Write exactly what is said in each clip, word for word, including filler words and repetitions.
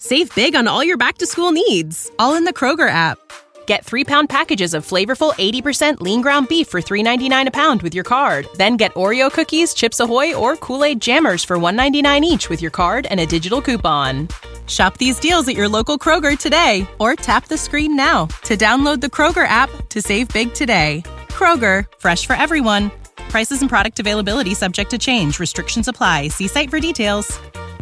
Save big on all your back-to-school needs, all in the Kroger app. Get three-pound packages of flavorful eighty percent lean ground beef for three ninety-nine a pound with your card. Then get Oreo cookies, Chips Ahoy, or Kool-Aid Jammers for one ninety-nine each with your card and a digital coupon. Shop these deals at your local Kroger today, or tap the screen now to download the Kroger app to save big today. Kroger, fresh for everyone. Prices and product availability subject to change. Restrictions apply. See site for details.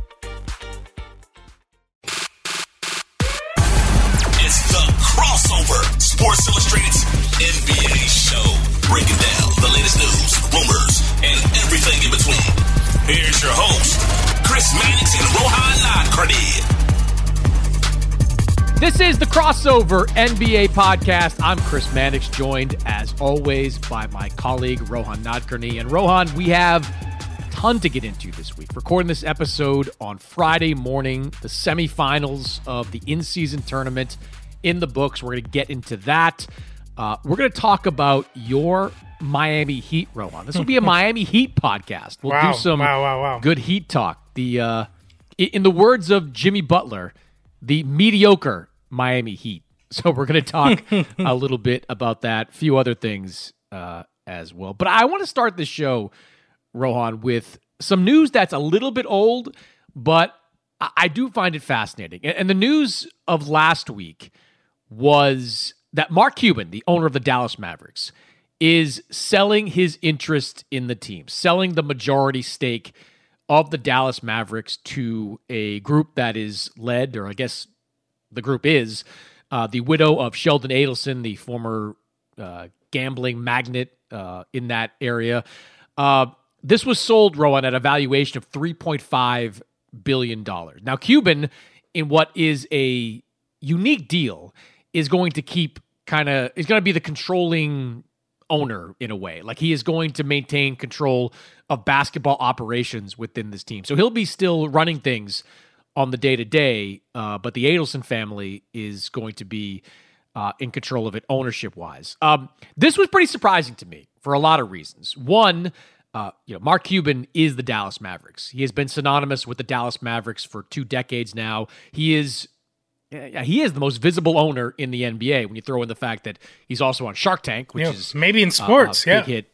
It's the Crossover, Sports Illustrated's N B A show. Breaking down the latest news, rumors, and everything in between. Here's your host, Chris Mannix and Rohan Nadkarni. This is the Crossover N B A podcast. I'm Chris Mannix, joined as always by my colleague Rohan Nadkarni. And Rohan, we have a ton to get into this week. Recording this episode on Friday morning, the semifinals of the in-season tournament in the books. We're going to get into that. Uh, we're going to talk about your Miami Heat, Rohan. This will be a Miami Heat podcast. We'll wow, do some wow, wow, wow. good Heat talk. The uh, in the words of Jimmy Butler, the mediocre Miami Heat. So we're going to talk a little bit about that, a few other things uh, as well. But I want to start the show, Rohan, with some news that's a little bit old, but I, I do find it fascinating. And, and the news of last week was that Mark Cuban, the owner of the Dallas Mavericks, is selling his interest in the team, selling the majority stake of the Dallas Mavericks to a group that is led, or I guess the group is, uh, the widow of Sheldon Adelson, the former uh, gambling magnate uh, in that area. Uh, this was sold, Rowan, at a valuation of three point five billion dollars. Now, Cuban, in what is a unique deal, is going to keep kind of, is going to be the controlling owner in a way. Like, he is going to maintain control of basketball operations within this team. So he'll be still running things on the day-to-day, uh, but the Adelson family is going to be uh, in control of it ownership-wise. Um, this was pretty surprising to me for a lot of reasons. One, uh, you know, Mark Cuban is the Dallas Mavericks. He has been synonymous with the Dallas Mavericks for two decades now. He is He is the most visible owner in the N B A when you throw in the fact that he's also on Shark Tank, which yeah, is maybe in sports. uh, a yeah, big hit.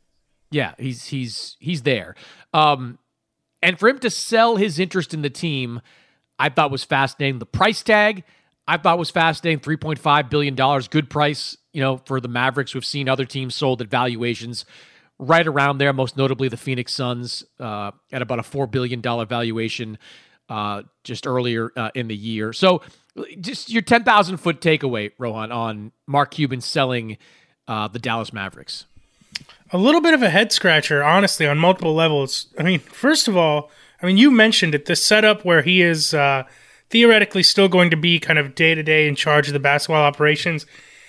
Yeah, he's he's he's there. Um, and for him to sell his interest in the team, I thought was fascinating. The price tag, I thought was fascinating. three point five billion dollars, good price, you know, for the Mavericks. We've seen other teams sold at valuations right around there, most notably the Phoenix Suns uh, at about a four billion dollars valuation uh, just earlier uh, in the year. So just your ten thousand foot takeaway, Rohan, on Mark Cuban selling uh, the Dallas Mavericks. A little bit of a head scratcher, honestly, on multiple levels. I mean, first of all, I mean, you mentioned it, this setup where he is uh, theoretically still going to be kind of day-to-day in charge of the basketball operations.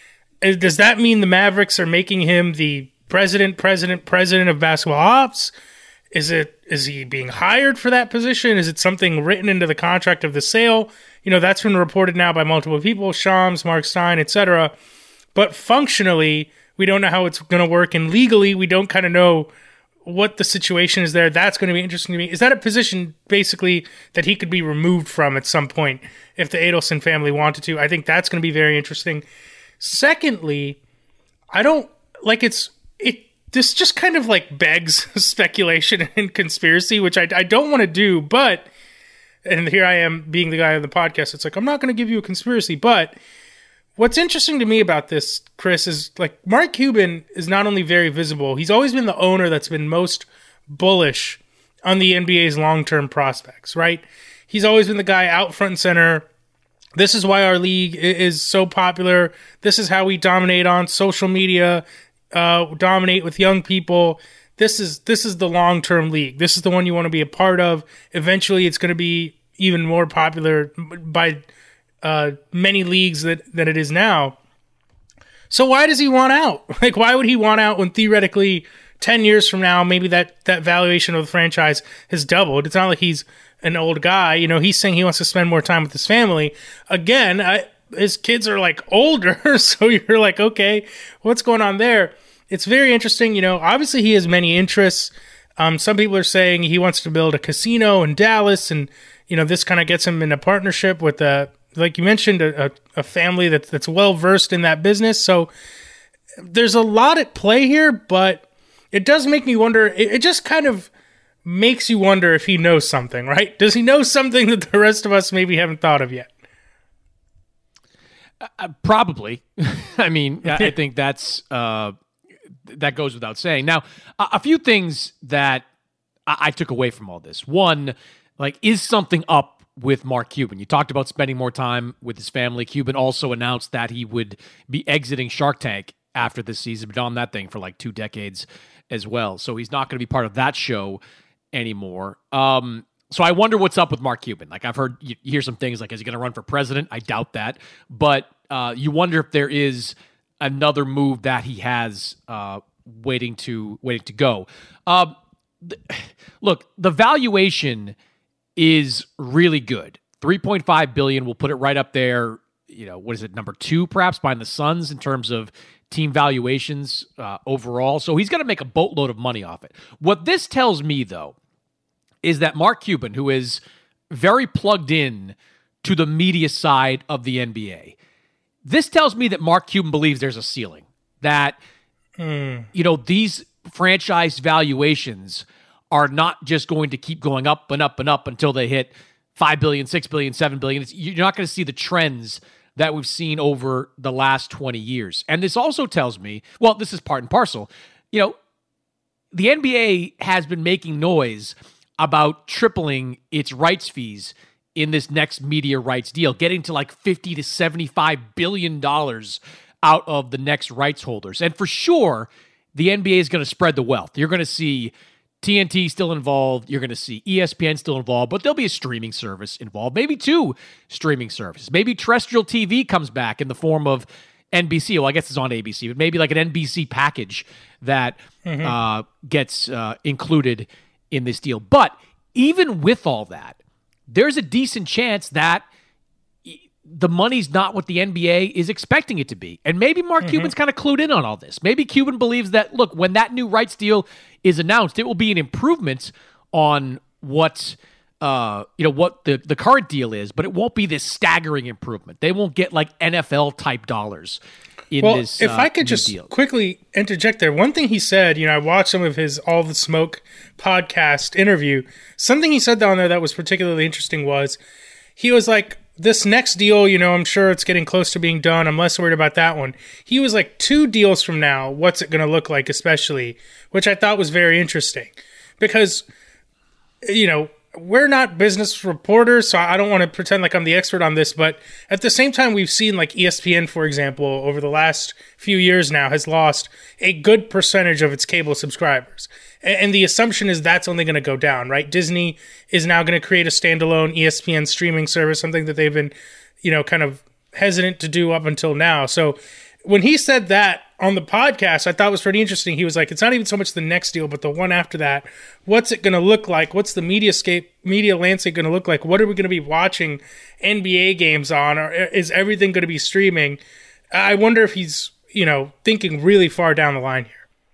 Does that mean the Mavericks are making him the president, president, president of basketball ops? Is it, is he being hired for that position? Is it something written into the contract of the sale? You know, that's been reported now by multiple people, Shams, Mark Stein, et cetera. But functionally, we don't know how it's going to work. And legally, we don't kind of know what the situation is there. That's going to be interesting to me. Is that a position, basically, that he could be removed from at some point if the Adelson family wanted to? I think that's going to be very interesting. Secondly, I don't, like, it's, it, this just kind of, like, begs speculation and conspiracy, which I, I don't want to do, but, and here I am being the guy on the podcast. It's like, I'm not going to give you a conspiracy, but what's interesting to me about this, Chris, is like Mark Cuban is not only very visible, he's always been the owner that's been most bullish on the N B A's long-term prospects, right? He's always been the guy out front and center. This is why our league is so popular. This is how we dominate on social media, uh, dominate with young people. This is this is the long-term league. This is the one you want to be a part of. Eventually, it's going to be even more popular by uh, many leagues that, than it is now. So why does he want out? Like, why would he want out when theoretically ten years from now, maybe that, that valuation of the franchise has doubled? It's not like he's an old guy. You know, he's saying he wants to spend more time with his family. Again, I, his kids are like older, so you're like, okay, what's going on there? It's very interesting. You know, obviously he has many interests. Um, some people are saying he wants to build a casino in Dallas and, you know, this kind of gets him in a partnership with a, like you mentioned, a, a, a family that's that's well versed in that business. So there's a lot at play here, but it does make me wonder. It, it just kind of makes you wonder if he knows something, right? Does he know something that the rest of us maybe haven't thought of yet? Uh, probably. I mean, I think that's uh, that goes without saying. Now, a, a few things that I, I took away from all this. One, like, is something up with Mark Cuban? You talked about spending more time with his family. Cuban also announced that he would be exiting Shark Tank after this season. Been on that thing for like two decades as well. So he's not going to be part of that show anymore. Um, So I wonder what's up with Mark Cuban. Like, I've heard, you hear some things like, is he going to run for president? I doubt that. But uh, you wonder if there is another move that he has uh, waiting to waiting to go. Uh, th- look, the valuation is really good. three point five billion dollars will put it right up there. You know, what is it, number two, perhaps, behind the Suns in terms of team valuations uh, overall. So he's going to make a boatload of money off it. What this tells me, though, is that Mark Cuban, who is very plugged in to the media side of the N B A, this tells me that Mark Cuban believes there's a ceiling, that, mm. you know, these franchise valuations are not just going to keep going up and up and up until they hit five billion dollars, six billion dollars, seven billion dollars. It's, you're not going to see the trends that we've seen over the last twenty years. And this also tells me, well, this is part and parcel, you know, the N B A has been making noise about tripling its rights fees in this next media rights deal, getting to like fifty to seventy-five billion dollars out of the next rights holders. And for sure, the N B A is going to spread the wealth. You're going to see T N T still involved. You're going to see E S P N still involved, but there'll be a streaming service involved, maybe two streaming services. Maybe terrestrial T V comes back in the form of N B C. Well, I guess it's on A B C, but maybe like an N B C package that mm-hmm. uh, gets uh, included in this deal. But even with all that, there's a decent chance that the money's not what the N B A is expecting it to be. And maybe Mark mm-hmm. Cuban's kind of clued in on all this. Maybe Cuban believes that, look, when that new rights deal is announced, it will be an improvement on what uh, you know, what the, the current deal is, but it won't be this staggering improvement. They won't get like N F L type dollars in well, this if uh, I could just deal. quickly interject there, one thing he said, you know, I watched some of his All the Smoke podcast interview. Something he said down there that was particularly interesting was he was like, this next deal, you know, I'm sure it's getting close to being done. I'm less worried about that one. He was like, two deals from now, what's it going to look like, especially, which I thought was very interesting because, you know, we're not business reporters, so I don't want to pretend like I'm the expert on this, but at the same time, we've seen like E S P N, for example, over the last few years now has lost a good percentage of its cable subscribers. And the assumption is that's only going to go down, right? Disney is now going to create a standalone E S P N streaming service, something that they've been, you know, kind of hesitant to do up until now. So when he said that on the podcast, I thought was pretty interesting. He was like, it's not even so much the next deal, but the one after that. What's it going to look like? What's the media scape, media landscape going to look like? What are we going to be watching N B A games on? Or is everything going to be streaming? I wonder if he's, you know, thinking really far down the line here.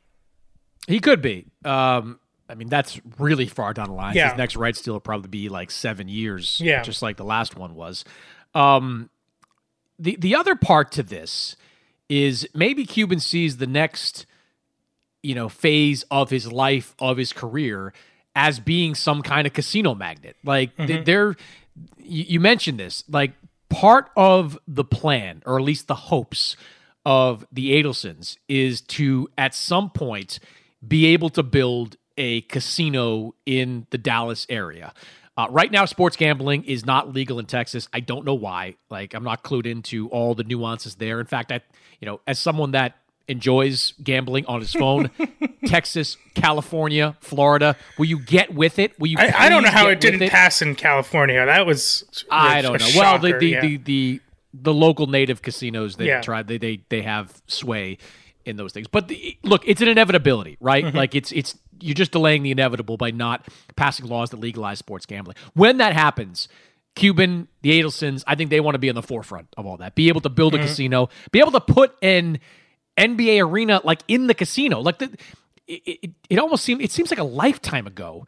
He could be. Um, I mean, that's really far down the line. Yeah. His next rights deal will probably be like seven years, yeah. just like the last one was. Um, the the other part to this is maybe Cuban sees the next, you know, phase of his life, of his career, as being some kind of casino magnet. Like, mm-hmm. they're, you, you mentioned this, like, part of the plan, or at least the hopes of the Adelsons, is to, at some point, be able to build a casino in the Dallas area. Uh, right now, sports gambling is not legal in Texas. I don't know why. Like, I'm not clued into all the nuances there. In fact, I, you know, as someone that enjoys gambling on his phone, Texas, California, Florida, will you get with it? Will you? I, I don't know how it didn't it? pass in California. That was I don't know. Well, the the, yeah. the the the local native casinos that yeah. tried they they they have sway in those things. But the, look, it's an inevitability, right? Mm-hmm. Like it's it's you're just delaying the inevitable by not passing laws that legalize sports gambling. When that happens, Cuban, the Adelsons, I think they want to be on the forefront of all that. Be able to build a mm-hmm. casino, be able to put an N B A arena like in the casino. Like the, it, it, it almost seems it seems like a lifetime ago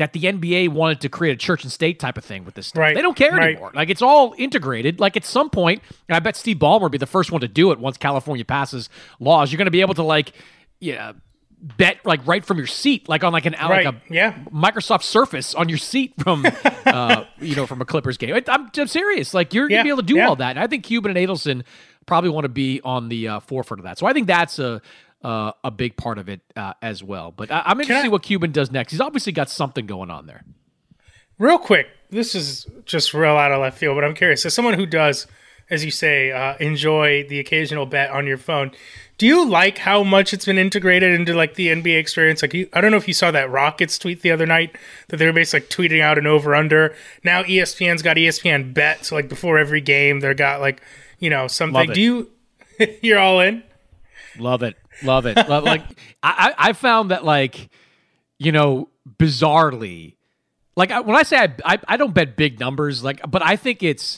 that the N B A wanted to create a church and state type of thing with this stuff. Right. They don't care Right. anymore. Like, it's all integrated. Like, at some point, and I bet Steve Ballmer will be the first one to do it once California passes laws, you're going to be able to, like, yeah, bet, like, right from your seat, like on, like, an Right. like a Yeah. Microsoft Surface on your seat from, uh, you know, from a Clippers game. I'm, I'm serious. Like, you're going Yeah. to be able to do Yeah. all that. And I think Cuban and Adelson probably want to be on the uh, forefront of that. So I think that's a uh, a big part of it uh, as well. But I, I'm interested to I- see what Cuban does next. He's obviously got something going on there. Real quick, this is just real out of left field, but I'm curious. As someone who does, as you say, uh, enjoy the occasional bet on your phone, do you like how much it's been integrated into like the N B A experience? Like, you, I don't know if you saw that Rockets tweet the other night that they were basically like tweeting out an over/under. Now E S P N's got E S P N Bet, so like before every game, they've got like you know something. Love it. Do you? You're all in. Love it. Love it. Love, like I, I found that, like, you know, bizarrely, like I, when I say I, I I don't bet big numbers, like, but I think it's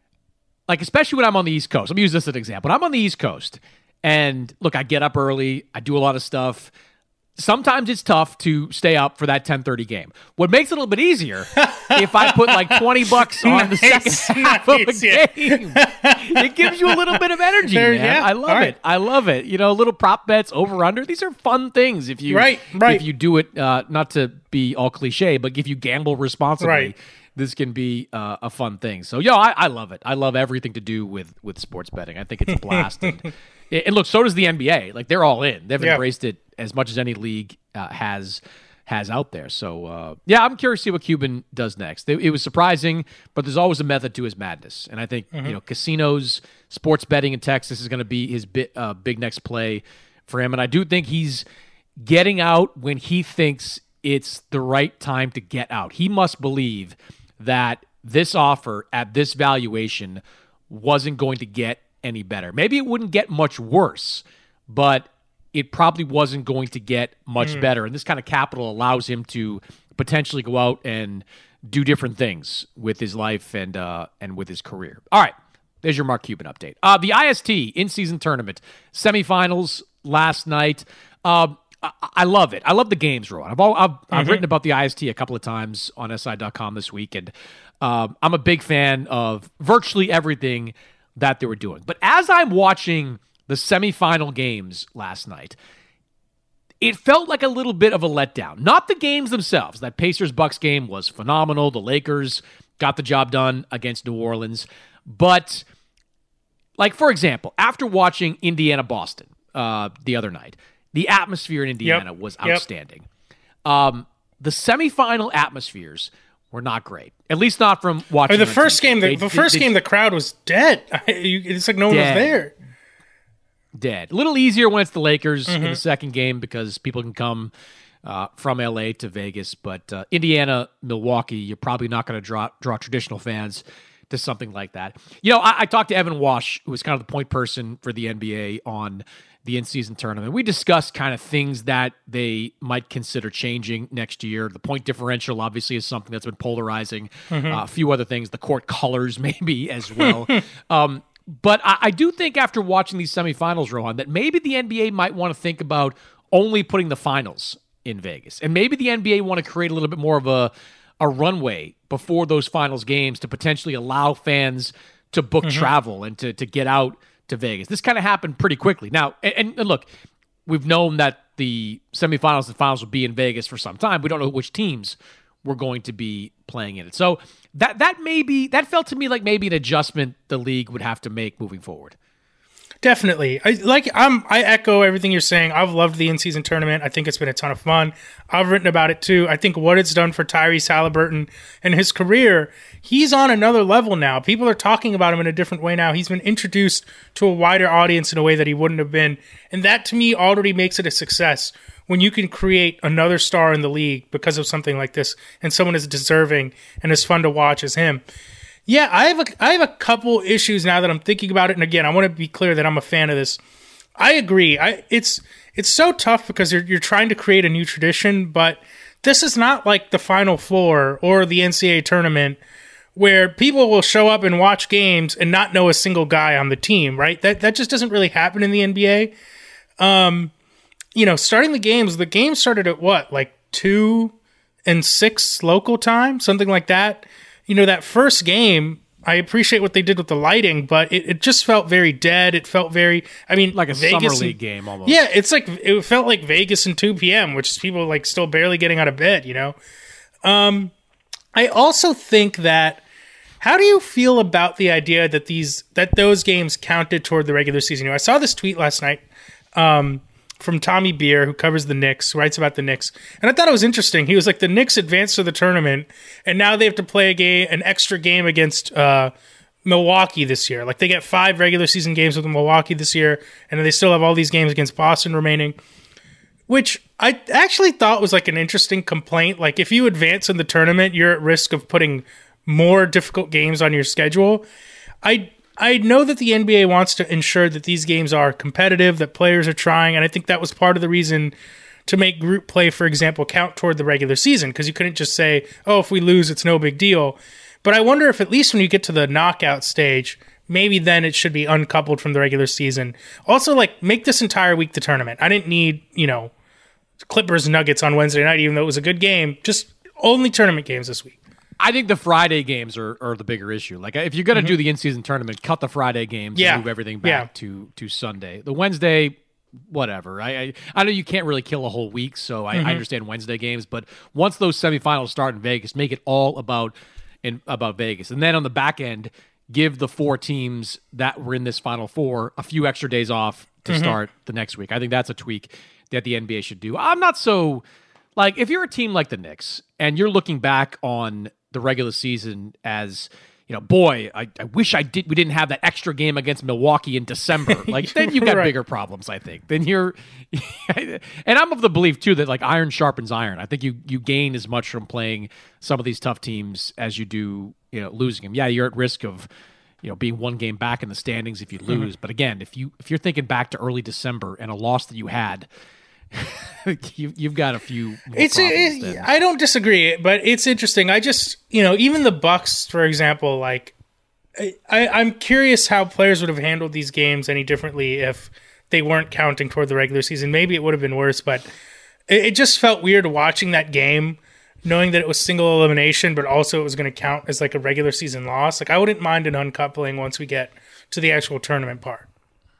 like, especially when I'm on the East Coast. Let me use this as an example. When I'm on the East Coast, and look, I get up early, I do a lot of stuff. Sometimes it's tough to stay up for that ten thirty game. What makes it a little bit easier if I put like twenty bucks on the Nice, second half of nice, a yeah. game. It gives you a little bit of energy, There- man. yeah, I love all it. right. I love it. You know, little prop bets, over under. These are fun things if you Right, right. if you do it. Uh, not to be all cliche, but if you gamble responsibly. Right. This can be uh, a fun thing. So, yo, I, I love it. I love everything to do with with sports betting. I think it's a blast. and, and look, so does the N B A. Like, they're all in. They've Yeah. embraced it as much as any league uh, has has out there. So, uh, yeah, I'm curious to see what Cuban does next. It, it was surprising, but there's always a method to his madness. And I think you know, casinos, sports betting in Texas is going to be his bit, uh, big next play for him. And I do think he's getting out when he thinks it's the right time to get out. He must believe that this offer at this valuation wasn't going to get any better. Maybe it wouldn't get much worse, but it probably wasn't going to get much better. And this kind of capital allows him to potentially go out and do different things with his life and uh, and with his career. All right, there's your Mark Cuban update. Uh, the I S T in-season tournament semifinals last night. Uh, I, I love it. I love the games, Rowan. I've, all, I've, I've written about the I S T a couple of times on S I dot com this week, and um, I'm a big fan of virtually everything that they were doing. But as I'm watching the semifinal games last night, it felt like a little bit of a letdown. Not the games themselves. That Pacers-Bucks game was phenomenal. The Lakers got the job done against New Orleans. But, like, for example, after watching Indiana-Boston uh, the other night, the atmosphere in Indiana Yep. was Yep. outstanding. Um, the semifinal atmospheres were not great. At least not from I watching mean, the on first T V. game, the, They- the they- first they- game, the crowd was dead. You- it's like no one Dead. was there. dead. A little easier when it's the Lakers Mm-hmm. in the second game because people can come uh, from L A to Vegas. But uh, Indiana, Milwaukee, you're probably not going to draw draw traditional fans to something like that. You know, I, I talked to Evan Wash, who was kind of the point person for the N B A on the in-season tournament. We discussed kind of things that they might consider changing next year. The point differential obviously is something that's been polarizing. Uh, a few other things, the court colors maybe as well. um, but I, I do think after watching these semifinals, Rohan, that maybe the N B A might want to think about only putting the finals in Vegas. And maybe the N B A want to create a little bit more of a, a runway before those finals games to potentially allow fans to book travel and to, to get out to Vegas. This kind of happened pretty quickly. Now, and, and look, we've known that the semifinals and finals will be in Vegas for some time. We don't know which teams were going to be playing in it. So that that may be, that felt to me like maybe an adjustment the league would have to make moving forward. Definitely. I like I'm I echo everything you're saying. I've loved the in-season tournament. I think it's been a ton of fun. I've written about it too. I think what it's done for Tyrese Halliburton and his career, he's on another level now. People are talking about him in a different way now. He's been introduced to a wider audience in a way that he wouldn't have been. And that to me already makes it a success when you can create another star in the league because of something like this and someone as deserving and as fun to watch as him. Yeah, I have a I have a couple issues now that I'm thinking about it, and again, I want to be clear that I'm a fan of this. I agree. I it's it's so tough because you're you're trying to create a new tradition, but this is not like the Final Four or the N C double A tournament where people will show up and watch games and not know a single guy on the team, right? That that just doesn't really happen in the N B A. Um, you know, starting the games, the game started at what, like two, and six local time, something like that. You know, that first game, I appreciate what they did with the lighting, but it, it just felt very dead. It felt very, I mean, like a Vegas summer league and, game almost. Yeah, it's like, it felt like Vegas and two p.m., which is people like still barely getting out of bed, you know? Um, I also think that, how do you feel about the idea that these, that those games counted toward the regular season? You know, I saw this tweet last night, um, from Tommy Beer, who covers the Knicks, writes about the Knicks. And I thought it was interesting. He was like, the Knicks advanced to the tournament, and now they have to play a game, an extra game against uh, Milwaukee this year. Like, they get five regular season games with Milwaukee this year, and then they still have all these games against Boston remaining, which I actually thought was like an interesting complaint. Like, if you advance in the tournament, you're at risk of putting more difficult games on your schedule. I I know that the N B A wants to ensure that these games are competitive, that players are trying, and I think that was part of the reason to make group play, for example, count toward the regular season, because you couldn't just say, oh, if we lose, it's no big deal. But I wonder if at least when you get to the knockout stage, maybe then it should be uncoupled from the regular season. Also, like, make this entire week the tournament. I didn't need, you know, Clippers Nuggets on Wednesday night, even though it was a good game. Just only tournament games this week. I think the Friday games are, are the bigger issue. Like, if you're going to mm-hmm. do the in-season tournament, cut the Friday games yeah. and move everything back yeah. to, to Sunday. The Wednesday, whatever. I, I I know you can't really kill a whole week, so I, mm-hmm. I understand Wednesday games. But once those semifinals start in Vegas, make it all about in about Vegas. And then on the back end, give the four teams that were in this Final Four a few extra days off to mm-hmm. start the next week. I think that's a tweak that the N B A should do. I'm not so... Like, if you're a team like the Knicks, and you're looking back on the regular season as, you know, boy, I, I wish I did. We didn't have that extra game against Milwaukee in December. Like, then you've got right. bigger problems, I think. Then you're, and I'm of the belief too that like iron sharpens iron. I think you you gain as much from playing some of these tough teams as you do, you know, losing them. Yeah, you're at risk of, you know, being one game back in the standings if you lose. Mm-hmm. But again, if you if you're thinking back to early December and a loss that you had. you, you've got a few more it's it, I don't disagree, but it's interesting. I just, you know, even the Bucks, for example, like I, I'm curious how players would have handled these games any differently if they weren't counting toward the regular season. Maybe it would have been worse, but it, it just felt weird watching that game, knowing that it was single elimination, but also it was going to count as like a regular season loss. Like, I wouldn't mind an uncoupling once we get to the actual tournament part.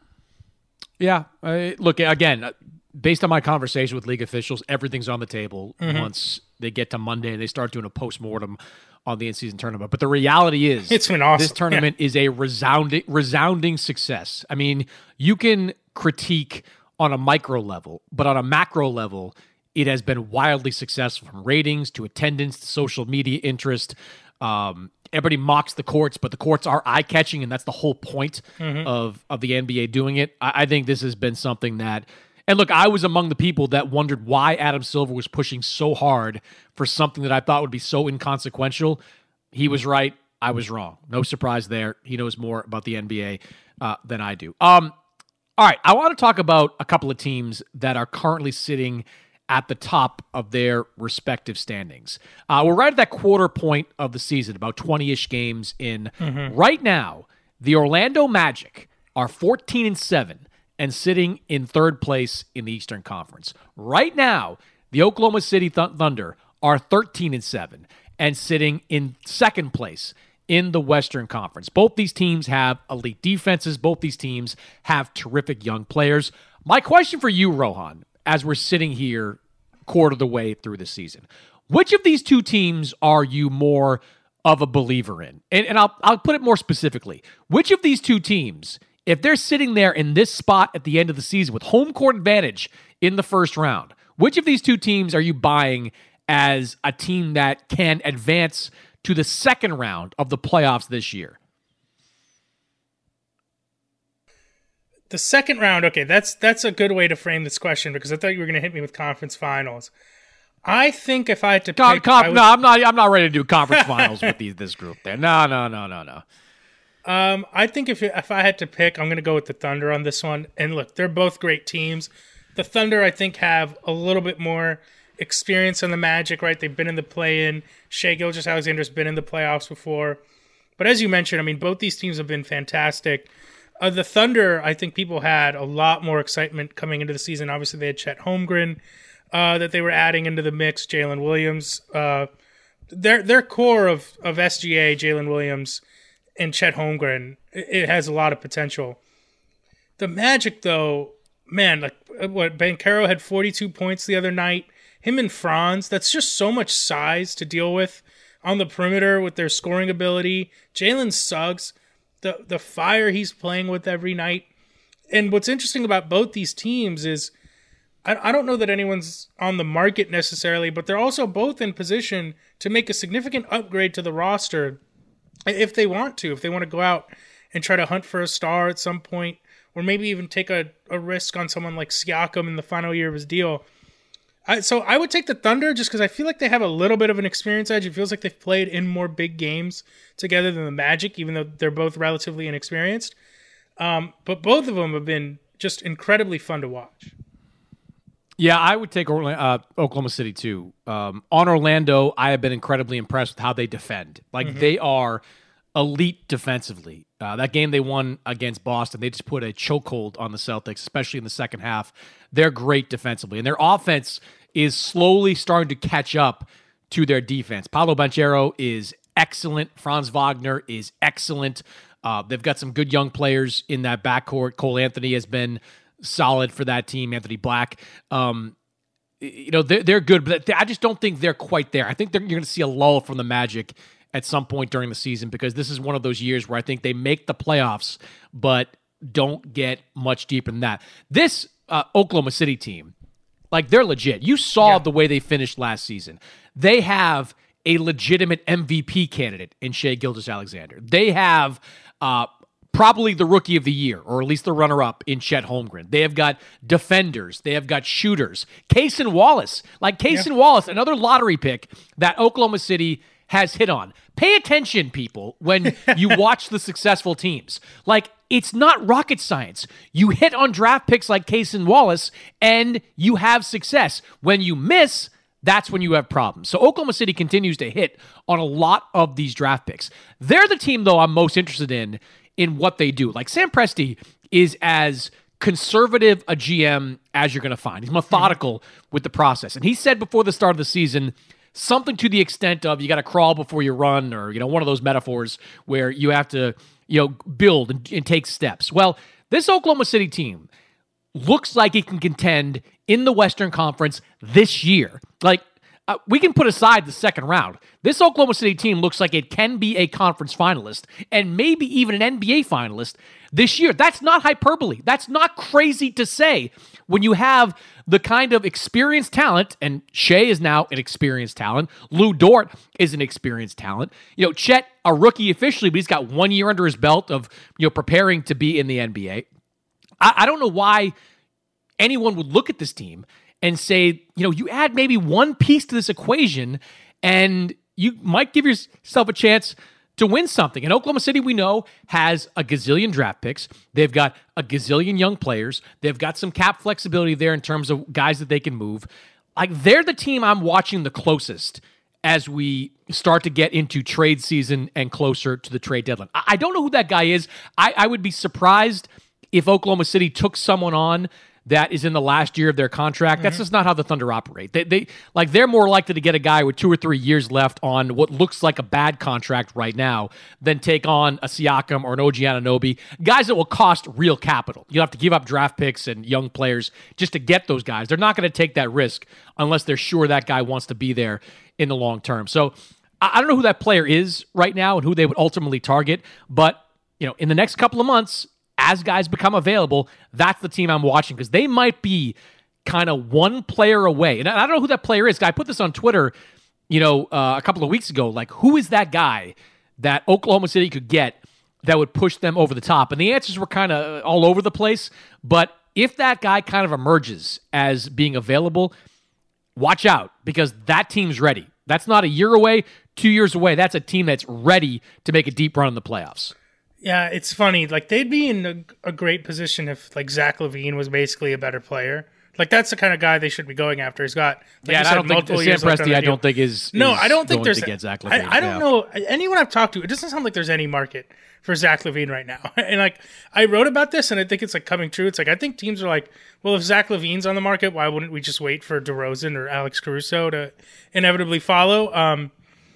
Yeah. Uh, look, again, based on my conversation with league officials, everything's on the table mm-hmm. once they get to Monday and they start doing a postmortem on the in-season tournament. But the reality is, it's been awesome. This tournament yeah. is a resounding, resounding success. I mean, you can critique on a micro level, but on a macro level, it has been wildly successful, from ratings to attendance to social media interest. Um, everybody mocks the courts, but the courts are eye-catching, and that's the whole point mm-hmm. of, of the N B A doing it. I, I think this has been something that... And look, I was among the people that wondered why Adam Silver was pushing so hard for something that I thought would be so inconsequential. He was right. I was wrong. No surprise there. He knows more about the N B A uh, than I do. Um, all right, I want to talk about a couple of teams that are currently sitting at the top of their respective standings. Uh, we're right at that quarter point of the season, about twenty-ish games in. Mm-hmm. Right now, the Orlando Magic are fourteen and seven. And sitting in third place in the Eastern Conference. Right now, the Oklahoma City Th- Thunder are thirteen and seven and sitting in second place in the Western Conference. Both these teams have elite defenses. Both these teams have terrific young players. My question for you, Rohan, as we're sitting here quarter of the way through the season, which of these two teams are you more of a believer in? And, and I'll I'll put it more specifically. Which of these two teams, if they're sitting there in this spot at the end of the season with home court advantage in the first round, which of these two teams are you buying as a team that can advance to the second round of the playoffs this year? The second round, okay, that's that's a good way to frame this question, because I thought you were going to hit me with conference finals. I think if I had to Com- pick, com- would... no, I'm not. I'm not ready to do conference finals with these, this group. There, no, no, no, no, no. Um, I think if if I had to pick, I'm going to go with the Thunder on this one. And look, they're both great teams. The Thunder, I think, have a little bit more experience in the Magic, right? They've been in the play-in. Shai Gilgeous-Alexander's been in the playoffs before. But as you mentioned, I mean, both these teams have been fantastic. Uh, the Thunder, I think people had a lot more excitement coming into the season. Obviously, they had Chet Holmgren. uh, that they were adding into the mix. Jalen Williams, uh, their their core of of S G A, Jalen Williams, and Chet Holmgren, it, it has a lot of potential. The Magic, though, man, like what Banchero had forty-two points the other night. Him and Franz, that's just so much size to deal with on the perimeter with their scoring ability. Jalen Suggs, the the fire he's playing with every night. And what's interesting about both these teams is I, I don't know that anyone's on the market necessarily, but they're also both in position to make a significant upgrade to the roster if they want to, if they want to go out and try to hunt for a star at some point, or maybe even take a, a risk on someone like Siakam in the final year of his deal. I, so I would take the Thunder just because I feel like they have a little bit of an experience edge. It feels like they've played in more big games together than the Magic, even though they're both relatively inexperienced. Um, but both of them have been just incredibly fun to watch. Yeah, I would take Orla- uh, Oklahoma City too. Um, on Orlando, I have been incredibly impressed with how they defend. Like mm-hmm. they are elite defensively. Uh, that game they won against Boston, they just put a chokehold on the Celtics, especially in the second half. They're great defensively, and their offense is slowly starting to catch up to their defense. Paolo Banchero is excellent. Franz Wagner is excellent. Uh, they've got some good young players in that backcourt. Cole Anthony has been solid for that team. Anthony Black. Um, you know, they're, they're good, but I just don't think they're quite there. I think you're going to see a lull from the Magic at some point during the season because this is one of those years where I think they make the playoffs, but don't get much deeper than that. This uh, Oklahoma City team, like they're legit. You saw yeah. the way they finished last season. They have a legitimate M V P candidate in Shai Gilgeous-Alexander. They have uh, probably the rookie of the year, or at least the runner-up in Chet Holmgren. They have got defenders. They have got shooters. Cason Wallace, like Cason yeah. Wallace, another lottery pick that Oklahoma City has hit on. Pay attention, people, when you watch the successful teams. Like, it's not rocket science. You hit on draft picks like Cason Wallace, and you have success. When you miss, that's when you have problems. So Oklahoma City continues to hit on a lot of these draft picks. They're the team, though, I'm most interested in, in what they do. Like, Sam Presti is as conservative a G M as you're going to find. He's methodical mm-hmm. with the process. And he said before the start of the season, something to the extent of you got to crawl before you run, or, you know, one of those metaphors where you have to, you know, build and, and take steps. Well, this Oklahoma City team looks like it can contend in the Western Conference this year. Like, uh, we can put aside the second round. This Oklahoma City team looks like it can be a conference finalist and maybe even an N B A finalist this year. That's not hyperbole. That's not crazy to say when you have the kind of experienced talent, and Shai is now an experienced talent. Lou Dort is an experienced talent. You know, Chet, a rookie officially, but he's got one year under his belt of, you know, preparing to be in the N B A. I, I don't know why anyone would look at this team and say, you know, you add maybe one piece to this equation and you might give yourself a chance to win something. And Oklahoma City, we know, has a gazillion draft picks. They've got a gazillion young players. They've got some cap flexibility there in terms of guys that they can move. Like, they're the team I'm watching the closest as we start to get into trade season and closer to the trade deadline. I, I don't know who that guy is. I, I would be surprised if Oklahoma City took someone on that is in the last year of their contract. That's mm-hmm. just not how the Thunder operate. They, they like they're more likely to get a guy with two or three years left on what looks like a bad contract right now than take on a Siakam or an O G Anunoby, guys that will cost real capital. You'll have to give up draft picks and young players just to get those guys. They're not going to take that risk unless they're sure that guy wants to be there in the long term. So I, I don't know who that player is right now and who they would ultimately target, but you know, in the next couple of months, as guys become available, that's the team I'm watching because they might be kind of one player away. And I don't know who that player is. I put this on Twitter, you know, uh, a couple of weeks ago. Like, who is that guy that Oklahoma City could get that would push them over the top? And the answers were kind of all over the place. But if that guy kind of emerges as being available, watch out because that team's ready. That's not a year away, two years away. That's a team that's ready to make a deep run in the playoffs. Yeah, it's funny. Like, they'd be in a, a great position if, like, Zach LaVine was basically a better player. Like that's the kind of guy they should be going after. He's got like yeah, you said, I don't think multiple Sam years left on Presti. the I deal. don't think is No, is I don't think going there's. to get Zach LaVine. I, I don't yeah. know anyone I've talked to. It doesn't sound like there's any market for Zach LaVine right now. And like I wrote about this, and I think it's like coming true. It's like I think teams are like, well, if Zach LaVine's on the market, why wouldn't we just wait for DeRozan or Alex Caruso to inevitably follow? Um,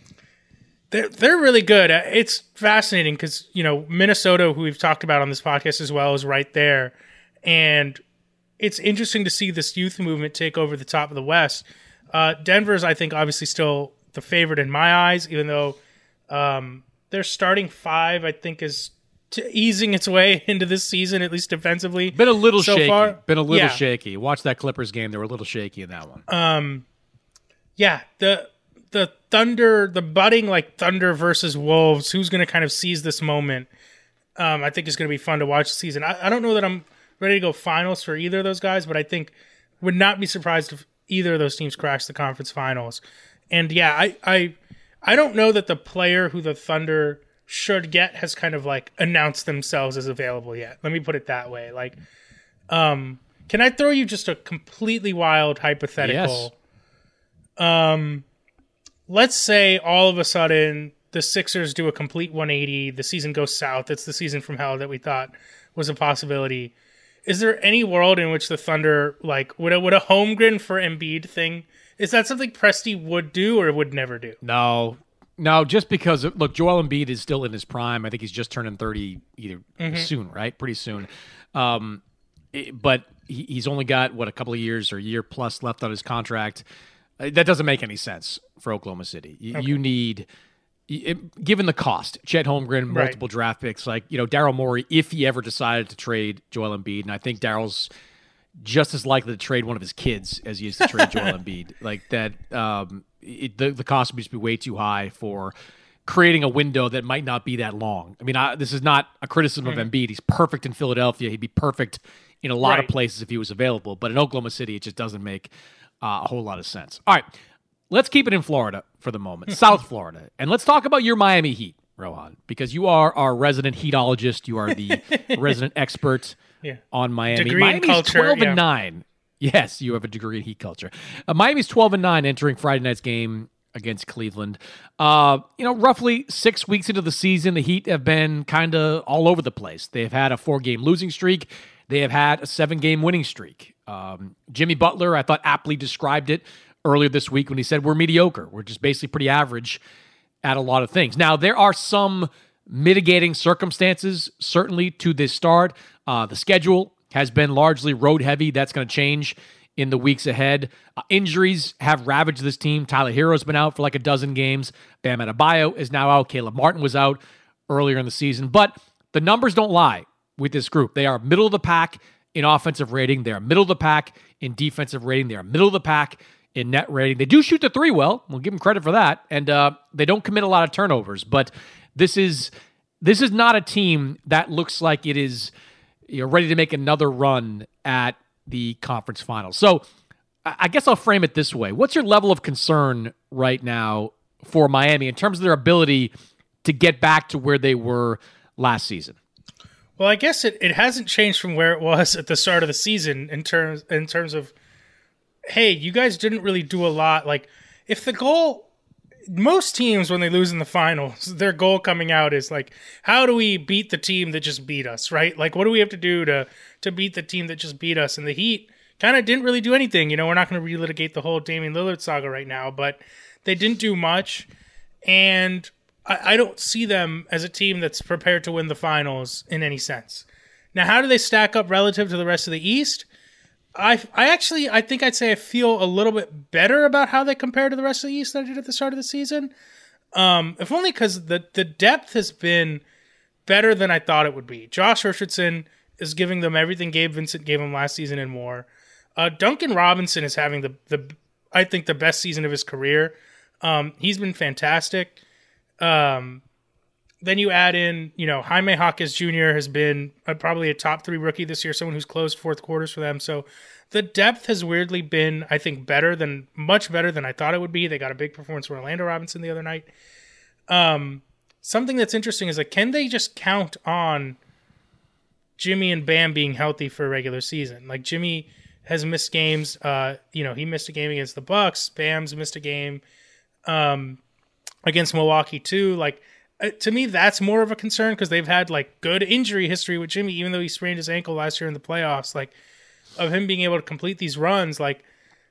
they're they're really good. It's fascinating because you know Minnesota, who we've talked about on this podcast as well, is right there, and it's interesting to see this youth movement take over the top of the West. Uh, Denver's, I think, obviously still the favorite in my eyes, even though um, their starting five, I think, is t- easing its way into this season, at least defensively. Been a little so shaky. far. Been a little Yeah. shaky. Watch that Clippers game. They were a little shaky in that one. Um, yeah, the the Thunder, the budding like Thunder versus Wolves, who's going to kind of seize this moment, um, I think is going to be fun to watch this season. I, I don't know that I'm ready to go finals for either of those guys, but I think would not be surprised if either of those teams crash the conference finals. And yeah, I, I, I don't know that the player who the Thunder should get has kind of like announced themselves as available yet. Let me put it that way. Like, um, can I throw you just a completely wild hypothetical? Yes. Um, let's say all of a sudden the Sixers do a complete one eighty. The season goes south. It's the season from hell that we thought was a possibility. Is there any world in which the Thunder, like, would a, would a Holmgren for Embiid thing, is that something Presti would do or would never do? No. No, just because, look, Joel Embiid is still in his prime. I think he's just turning thirty either Mm-hmm. soon, right? Pretty soon. Um, it- but he, he's only got, what, a couple of years or a year plus left on his contract. Uh, That doesn't make any sense for Oklahoma City. You, Okay. you need... It, given the cost, Chet Holmgren, multiple Right. draft picks, like, you know, Daryl Morey, if he ever decided to trade Joel Embiid, and I think Daryl's just as likely to trade one of his kids as he is to trade Joel Embiid. Like that, um, it, the, the cost would just be way too high for creating a window that might not be that long. I mean, I, this is not a criticism Mm-hmm. of Embiid. He's perfect in Philadelphia. He'd be perfect in a lot Right. of places if he was available. But in Oklahoma City, it just doesn't make uh, a whole lot of sense. All right. Let's keep it in Florida for the moment, South Florida. And let's talk about your Miami Heat, Rohan, because you are our resident heatologist. You are the resident expert Yeah. on Miami. Degree in Miami's culture, twelve yeah. and nine. Yes, you have a degree in heat culture. Uh, Miami's twelve and nine entering Friday night's game against Cleveland. Uh, you know, roughly six weeks into the season, the Heat have been kind of all over the place. They've had a four-game losing streak. They have had a seven-game winning streak. Um, Jimmy Butler, I thought, aptly described it earlier this week when he said we're mediocre. We're just basically pretty average at a lot of things. Now, there are some mitigating circumstances, certainly, to this start. Uh, the schedule has been largely road heavy. That's going to change in the weeks ahead. Uh, injuries have ravaged this team. Tyler Hero's been out for like a dozen games. Bam Adebayo is now out. Caleb Martin was out earlier in the season. But the numbers don't lie with this group. They are middle of the pack in offensive rating. They are middle of the pack in defensive rating. They are middle of the pack in net rating. They do shoot the three well. We'll give them credit for that. And uh, they don't commit a lot of turnovers. But this is this is not a team that looks like it is, you know, ready to make another run at the conference finals. So I I guess I'll frame it this way. What's your level of concern right now for Miami in terms of their ability to get back to where they were last season? Well, I guess it, it hasn't changed from where it was at the start of the season in terms in terms of, hey, you guys didn't really do a lot. Like, if the goal, most teams when they lose in the finals, their goal coming out is like, how do we beat the team that just beat us, right? Like, what do we have to do to to beat the team that just beat us? And the Heat kind of didn't really do anything. You know, we're not going to relitigate the whole Damian Lillard saga right now, but they didn't do much. And I, I don't see them as a team that's prepared to win the finals in any sense. Now, how do they stack up relative to the rest of the East? I, I actually, I think I'd say I feel a little bit better about how they compare to the rest of the East than I did at the start of the season. Um, if only because the, the depth has been better than I thought it would be. Josh Richardson is giving them everything Gabe Vincent gave them last season and more. Uh, Duncan Robinson is having the, the, I think, the best season of his career. Um, he's been fantastic. Um, then you add in, you know, Jaime Jaquez Junior has been a, probably a top three rookie this year, someone who's closed fourth quarters for them. So the depth has weirdly been, I think, better than, much better than I thought it would be. They got a big performance from Orlando Robinson the other night. Um, something that's interesting is like, can they just count on Jimmy and Bam being healthy for a regular season? Like Jimmy has missed games. Uh, you know, he missed a game against the Bucks. Bam's missed a game um, against Milwaukee too. Like uh, to me, that's more of a concern because they've had like good injury history with Jimmy, even though he sprained his ankle last year in the playoffs. Like of him being able to complete these runs, like.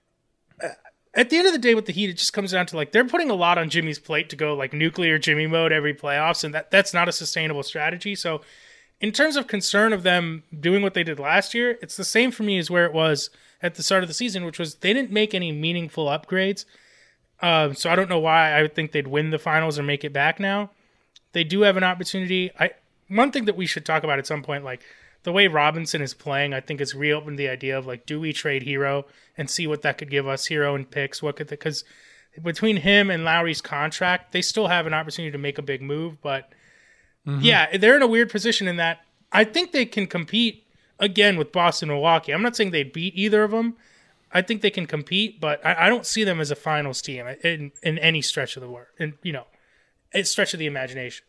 At the end of the day with the Heat, it just comes down to like they're putting a lot on Jimmy's plate to go like nuclear Jimmy mode every playoffs, and that, that's not a sustainable strategy. So in terms of concern of them doing what they did last year, it's the same for me as where it was at the start of the season, which was they didn't make any meaningful upgrades. Um, so I don't know why I would think they'd win the finals or make it back now. They do have an opportunity. I one thing that we should talk about at some point, like the way Robinson is playing, I think has reopened the idea of like, do we trade Hero and see what that could give us? Hero and picks, what could because between him and Lowry's contract, they still have an opportunity to make a big move. But mm-hmm. yeah, they're in a weird position in that I think they can compete again with Boston, Milwaukee. I'm not saying they beat either of them. I think they can compete, but I, I don't see them as a finals team in, in any stretch of the word, and you know, a stretch of the imagination.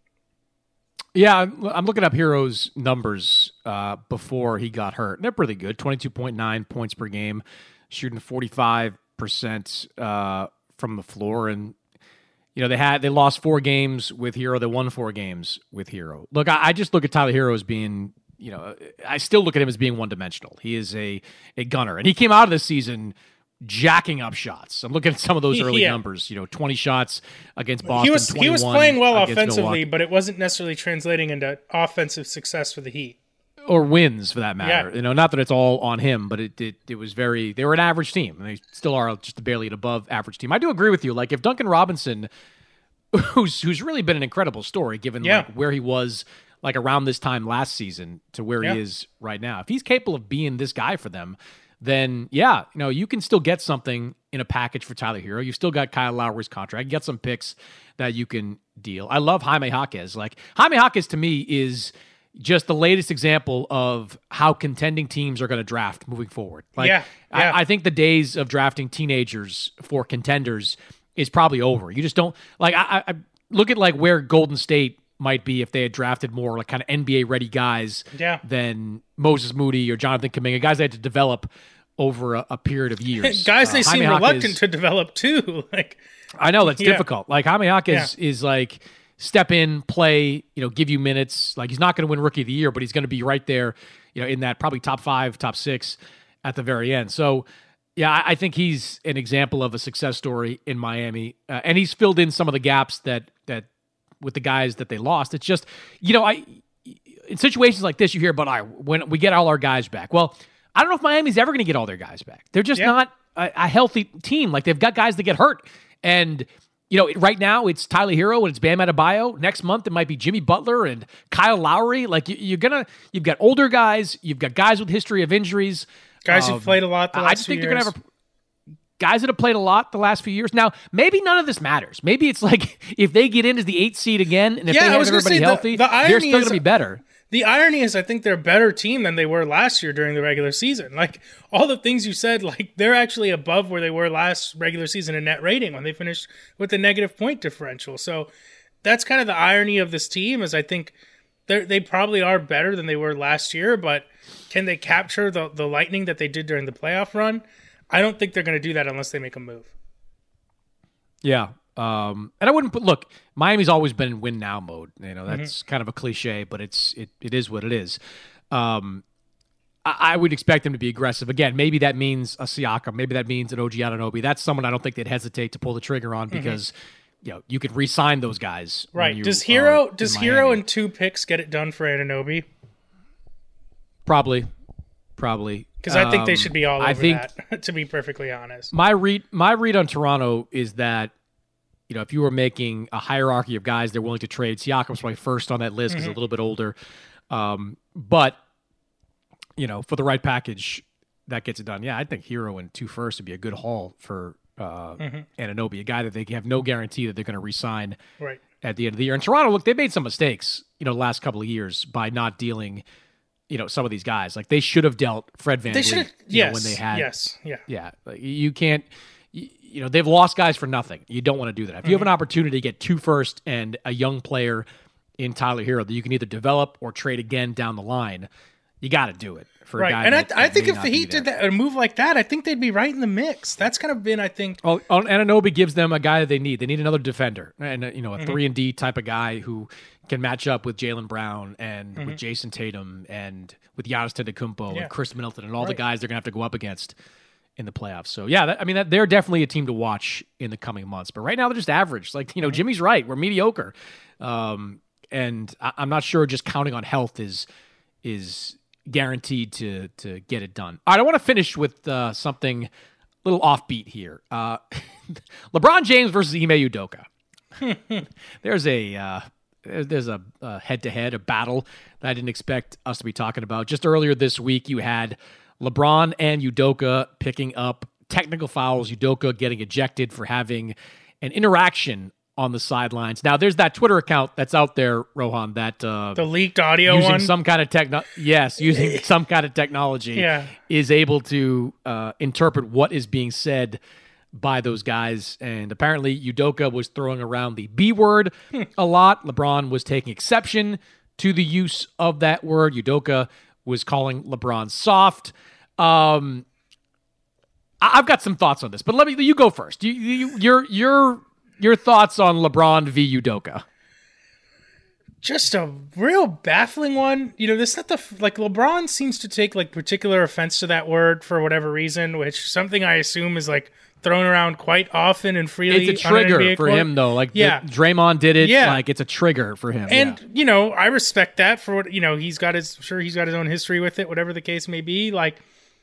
Yeah, I'm, I'm looking up Hero's numbers uh, before he got hurt. They're pretty good. twenty-two point nine points per game, shooting forty-five percent uh, from the floor. And, you know, they had they lost four games with Hero. They won four games with Hero. Look, I, I just look at Tyler Hero as being, you know, I still look at him as being one-dimensional. He is a, a gunner. And he came out of this season jacking up shots. I'm looking at some of those early yeah. numbers. You know, twenty shots against Boston. He was he was playing well offensively, Milwaukee. But it wasn't necessarily translating into offensive success for the Heat or wins for that matter. Yeah. You know, not that it's all on him, but it, it it was very. They were an average team, and they still are just barely an above average team. I do agree with you. Like if Duncan Robinson, who's who's really been an incredible story given yeah. like where he was like around this time last season to where yeah. he is right now, if he's capable of being this guy for them, then yeah, you know, you can still get something in a package for Tyler Hero. You've still got Kyle Lowry's contract. You get some picks that you can deal. I love Jaime Jaquez. Like Jaime Jaquez to me is just the latest example of how contending teams are going to draft moving forward. Like yeah, yeah. I, I think the days of drafting teenagers for contenders is probably over. You just don't like, I, I look at like where Golden State might be if they had drafted more like kind of N B A ready guys yeah. than Moses Moody or Jonathan Kuminga, guys they had to develop over a, a period of years. guys they uh, seem Jaime reluctant Jaquez, to develop too. Like I know that's yeah. difficult. Like Jaime Jaquez Yeah. is like step in, play, you know, give you minutes. Like he's not going to win Rookie of the Year, but he's going to be right there, you know, in that probably top five, top six at the very end. So yeah, I, I think he's an example of a success story in Miami, uh, and he's filled in some of the gaps that that. with the guys that they lost. It's just, you know, I in situations like this, you hear about, all right, when we get all our guys back. Well, I don't know if Miami's ever going to get all their guys back. They're just yeah. not a, a healthy team. Like, they've got guys that get hurt. And, you know, right now it's Tyler Hero and it's Bam Adebayo. Next month it might be Jimmy Butler and Kyle Lowry. Like, you, you're going to, you've got older guys, you've got guys with history of injuries. Guys um, who've played a lot the last I just few think years. they're going to have a Guys that have played a lot the last few years. Now, maybe none of this matters. Maybe it's like if they get in as the eighth seed again, and if Yeah, they I have was gonna everybody say, the- healthy, the they're irony still going is- to be better. The irony is I think they're a better team than they were last year during the regular season. Like all the things you said, like they're actually above where they were last regular season in net rating when they finished with a negative point differential. So that's kind of the irony of this team is I think they they probably are better than they were last year, but can they capture the, the lightning that they did during the playoff run? I don't think they're going to do that unless they make a move. Yeah. Um, and I wouldn't put, look, Miami's always been in win now mode. You know, that's mm-hmm. kind of a cliche, but it's, it, it is what it is. Um, I, I would expect them to be aggressive. Again, maybe that means a Siakam. Maybe that means an O G Anunoby. That's someone I don't think they'd hesitate to pull the trigger on because, mm-hmm. you know, you could re-sign those guys. Right. Does Hero, does Hero and two picks get it done for Anunoby? Probably. Probably. Because I think they Um, should be all over I think that, to be perfectly honest. My read, my read on Toronto is that, you know, if you were making a hierarchy of guys they're willing to trade, Siakam's probably first on that list because Mm-hmm. he's a little bit older. Um, but, you know, for the right package, that gets it done. Yeah, I think Hero and two first would be a good haul for uh, mm-hmm. Anunoby, a guy that they have no guarantee that they're going to re-sign right. at the end of the year. And Toronto, look, they made some mistakes, you know, the last couple of years by not dealing – you know, some of these guys. Like, they should have dealt Fred VanVleet They should have, you know, yes, when they had. yes, yeah. Yeah. Like, you can't, you, you know, they've lost guys for nothing. You don't want to do that. If mm-hmm. you have an opportunity to get two first and a young player in Tyler Hero that you can either develop or trade again down the line, you got to do it for right. a guy. And that, I, I that think may if not the be Heat there. did that, a move like that, I think they'd be right in the mix. That's kind of been, I think. Oh, oh, Anunoby gives them a guy that they need. They need another defender, and uh, you know, a Mm-hmm. three and D type of guy who can match up with Jaylen Brown and Mm-hmm. with Jason Tatum and with Giannis Antetokounmpo Yeah. and Chris Middleton and all the Right. guys they're gonna have to go up against in the playoffs. So yeah, that, I mean, that, they're definitely a team to watch in the coming months. But right now, they're just average. Like you know, Mm-hmm. Jimmy's right. We're mediocre, um, and I, I'm not sure just counting on health is is guaranteed to to get it done. All right, I want to finish with uh, something a little offbeat here. Uh, LeBron James versus Ime Udoka. there's a uh, there's a, a head-to-head, a battle that I didn't expect us to be talking about. Just earlier this week, you had LeBron and Udoka picking up technical fouls. Udoka getting ejected for having an interaction on the sidelines. Now, there's that Twitter account that's out there, Rohan, that uh, The leaked audio using one. some kind of techno yes using some kind of technology Yeah. is able to uh, interpret what is being said by those guys. And apparently Udoka was throwing around the B word a lot. LeBron was taking exception to the use of that word. Udoka was calling LeBron soft. um I- I've got some thoughts on this, but let me you go first. You, you your your your thoughts on LeBron v Udoka. Just a real baffling one. You know, this not the f- like LeBron seems to take like particular offense to that word for whatever reason, which something I assume is like thrown around quite often and freely. It's a on an N B trigger A for court. him, though. Like, Yeah. the, Draymond did it. Yeah. Like, it's a trigger for him. And yeah. you know, I respect that for what you know. He's got his I'm sure he's got his own history with it, whatever the case may be. Like,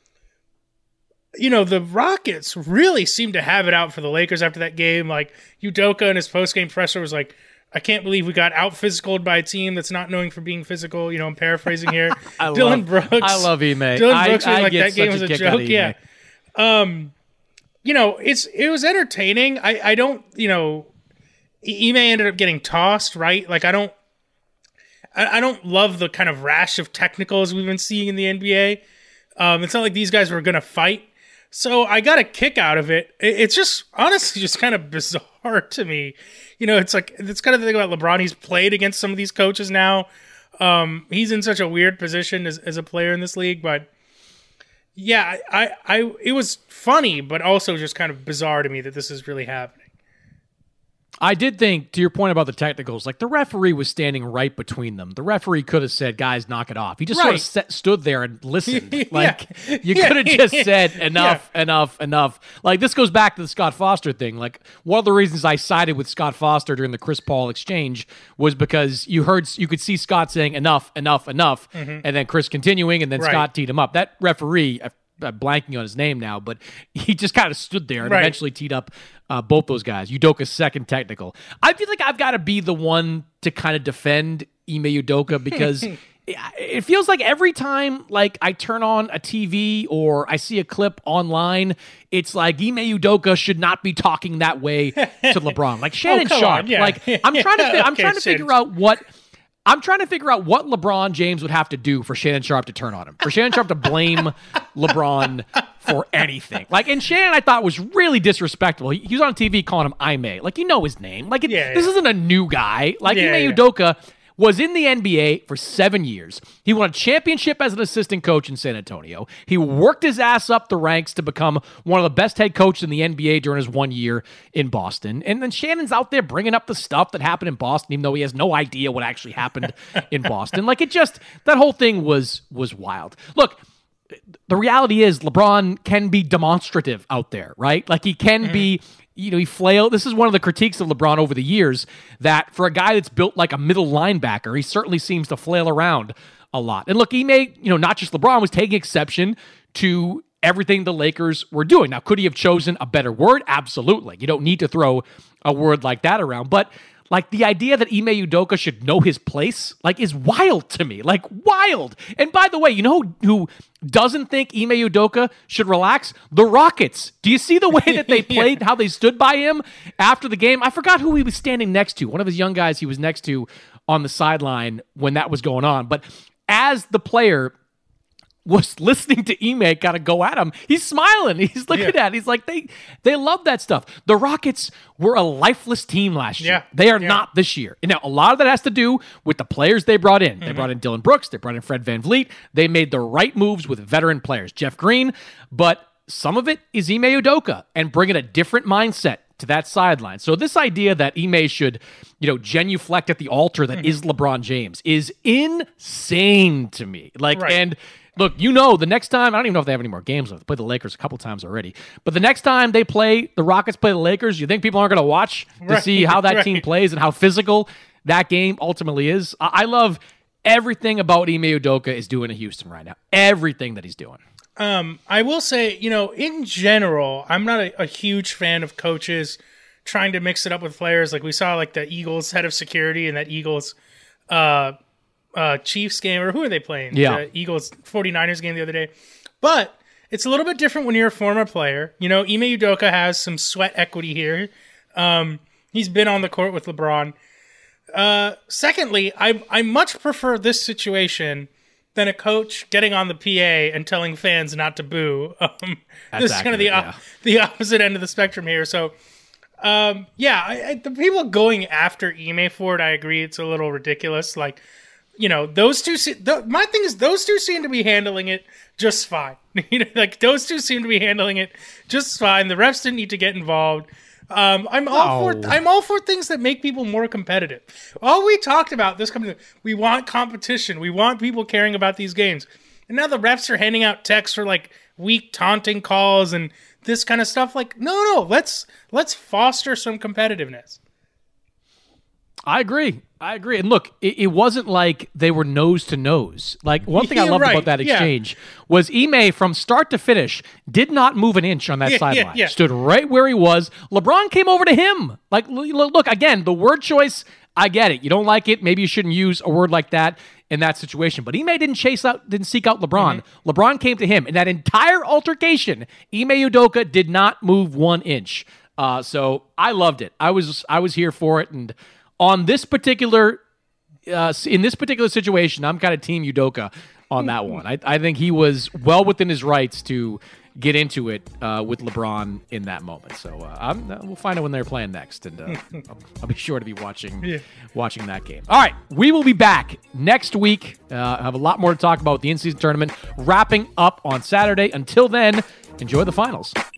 you know, the Rockets really seemed to have it out for the Lakers after that game. Like Udoka in his post game presser was like, "I can't believe we got out physicaled by a team that's not known for being physical." You know, I'm paraphrasing here. I Dylan love, Brooks. I love Ime. Dylan Brooks I, was I like get that game such was a kick out of joke. Ime. Yeah. Um, you know, it's it was entertaining. I I don't you know, Ime ended up getting tossed, right? Like I don't. I I don't love the kind of rash of technicals we've been seeing in the N B A. Um, it's not like these guys were going to fight. So I got a kick out of it. It- It's just honestly just kind of bizarre to me. You know, it's like, it's kind of the thing about LeBron. He's played against some of these coaches now. Um, he's in such a weird position as, as a player in this league. But yeah, I, I, I, it was funny, but also just kind of bizarre to me that this is really happening. I did think, to your point about the technicals, like the referee was standing right between them. The referee could have said, "Guys, knock it off." He just sort Right. of set, stood there and listened. Yeah. Like you Yeah. could have just said, "Enough, enough, enough." Like this goes back to the Scott Foster thing. Like one of the reasons I sided with Scott Foster during the Chris Paul exchange was because you heard, you could see Scott saying, "Enough, enough, enough," and then Chris continuing, and then Right. Scott teed him up. That referee. I'm blanking on his name now, but he just kind of stood there and Right. eventually teed up uh, both those guys. Udoka's second technical. I feel like I've got to be the one to kind of defend Ime Udoka because it, it feels like every time like I turn on a T V or I see a clip online, it's like Ime Udoka should not be talking that way to LeBron. Like Shannon come Sharp. on, yeah. Like I'm trying to fi- I'm Okay, trying to Shannon. figure out what. I'm trying to figure out what LeBron James would have to do for Shannon Sharp to turn on him. For Shannon Sharp to blame LeBron for anything. Like, and Shannon, I thought, was really disrespectful. He, he was on T V calling him Ime. Like, you know his name. Like, it, Yeah, this yeah. isn't a new guy. Like, Yeah, Ime yeah. Udoka was in the N B A for seven years. He won a championship as an assistant coach in San Antonio. He worked his ass up the ranks to become one of the best head coaches in the N B A during his one year in Boston. And then Shannon's out there bringing up the stuff that happened in Boston, even though he has no idea what actually happened in Boston. Like, it just, that whole thing was was wild. Look, the reality is LeBron can be demonstrative out there, right? Like he can be, you know, he flail. This is one of the critiques of LeBron over the years, that for a guy that's built like a middle linebacker, he certainly seems to flail around a lot. And look, he may, you know, not just LeBron was taking exception to everything the Lakers were doing. Now, could he have chosen a better word? Absolutely. You don't need to throw a word like that around, but like the idea that Ime Udoka should know his place, like, is wild to me. Like, wild. And by the way, you know who, who doesn't think Ime Udoka should relax? The Rockets. Do you see the way that they played, how they stood by him after the game? I forgot who he was standing next to. One of his young guys he was next to on the sideline when that was going on. But as the player was listening to Ime kind of go at him. He's smiling. He's looking Yeah. at it. He's like, they they love that stuff. The Rockets were a lifeless team last year. Yeah. They are Yeah. not this year. And now, a lot of that has to do with the players they brought in. They Mm-hmm. brought in Dylan Brooks. They brought in Fred VanVleet. They made the right moves with veteran players. Jeff Green. But some of it is Ime Udoka and bringing a different mindset to that sideline. So this idea that Ime should, you know, genuflect at the altar that is LeBron James is insane to me. Like, Right. and look, you know, the next time, I don't even know if they have any more games left. They played the Lakers a couple times already. But the next time they play, the Rockets play the Lakers, you think people aren't going to watch to Right, see how that right. team plays and how physical that game ultimately is? I, I love everything about Ime Udoka is doing in Houston right now. Everything that he's doing. Um, I will say, you know, in general, I'm not a, a huge fan of coaches trying to mix it up with players. Like we saw, like the Eagles head of security and that Eagles uh, uh, Chiefs game, or who are they playing? Yeah. The Eagles 49ers game the other day. But it's a little bit different when you're a former player. You know, Ime Udoka has some sweat equity here. Um, he's been on the court with LeBron. Uh, secondly, I I much prefer this situation than a coach getting on the P A and telling fans not to boo. Um, this is kind of the accurate, op- the opposite end of the spectrum here. So, um, yeah, I, I, the people going after Ime for it, I agree, it's a little ridiculous. Like, you know, those two. Se- the, my thing is, those two seem to be handling it just fine. You know, like those two seem to be handling it just fine. The refs didn't need to get involved. Um, I'm all No. for I'm all for things that make people more competitive. All we talked about this coming, we want competition. We want people caring about these games. And now the refs are handing out texts for like weak taunting calls and this kind of stuff. Like, no, no, let's let's foster some competitiveness. I agree. I agree. And look, it, it wasn't like they were nose to nose. Like, one thing I Yeah, loved right. about that Yeah. exchange was Ime, from start to finish, did not move an inch on that Yeah, sideline. yeah, yeah. Stood right where he was. LeBron came over to him. Like, l- l- look, again, the word choice, I get it. You don't like it. Maybe you shouldn't use a word like that in that situation. But Ime didn't chase out, didn't seek out LeBron. Mm-hmm. LeBron came to him. In that entire altercation, Ime Udoka did not move one inch. Uh, so I loved it. I was I was here for it. And on this particular, uh, in this particular situation, I'm kind of team Udoka on that one. I, I think he was well within his rights to get into it uh, with LeBron in that moment. So uh, I'm, uh, we'll find out when they're playing next, and uh, I'll, I'll be sure to be watching Yeah. watching that game. All right, we will be back next week. Uh, have a lot more to talk about with the in-season tournament wrapping up on Saturday. Until then, enjoy the finals.